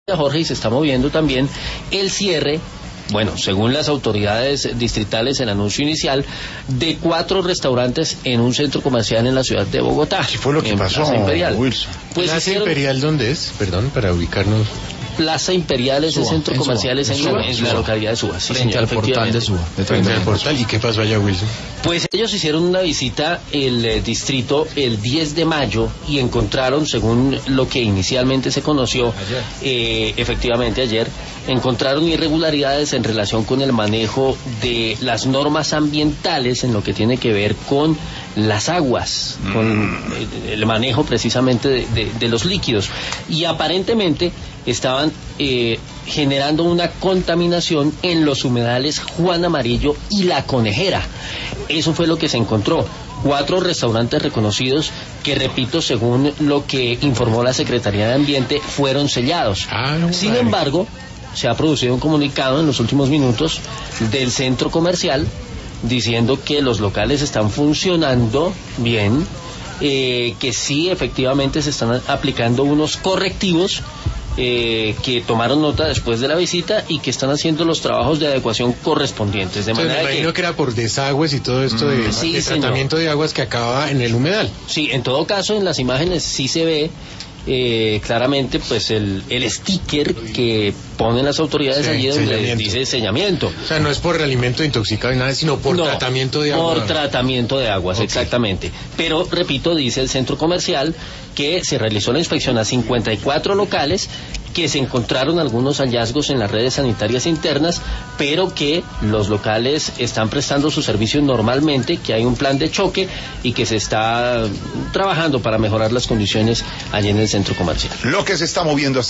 Jorge, y se está moviendo también el cierre. Bueno, según las autoridades distritales, el anuncio inicial de 4 restaurantes en un centro comercial en la ciudad de Bogotá. ¿Qué fue lo que pasó, Plaza Imperial. Wilson? Pues ¿Plaza Imperial dónde es? Perdón, para ubicarnos. Plaza Imperial es el centro comercial en la localidad de Suba. Sí, frente señor, al portal de Suba. Frente al portal. ¿Y qué pasó allá, Wilson? Pues ellos hicieron una visita el distrito el 10 de mayo y encontraron, según lo que inicialmente se conoció, efectivamente ayer, encontraron irregularidades en relación con el manejo de las normas ambientales en lo que tiene que ver con las aguas, con el manejo precisamente de los líquidos. Y aparentemente estaban generando una contaminación en los humedales Juan Amarillo y La Conejera. Eso fue lo que se encontró. 4 restaurantes reconocidos que, repito, según lo que informó la Secretaría de Ambiente, fueron sellados. Sin embargo, se ha producido un comunicado en los últimos minutos del centro comercial diciendo que los locales están funcionando bien, que sí, efectivamente se están aplicando unos correctivos, que tomaron nota después de la visita y que están haciendo los trabajos de adecuación correspondientes. De manera me imagino que era por desagües y todo esto de tratamiento de aguas que acaba en el humedal. Sí, en todo caso, en las imágenes sí se ve claramente pues el sticker que ponen las autoridades allí donde dice sellamiento. O sea, no es por alimento intoxicado ni nada, sino por tratamiento de agua. Por tratamiento de aguas, exactamente. Pero, repito, dice el centro comercial que se realizó la inspección a 54 locales, que se encontraron algunos hallazgos en las redes sanitarias internas, pero que los locales están prestando su servicio normalmente, que hay un plan de choque y que se está trabajando para mejorar las condiciones allí en el centro comercial. Lo que se está moviendo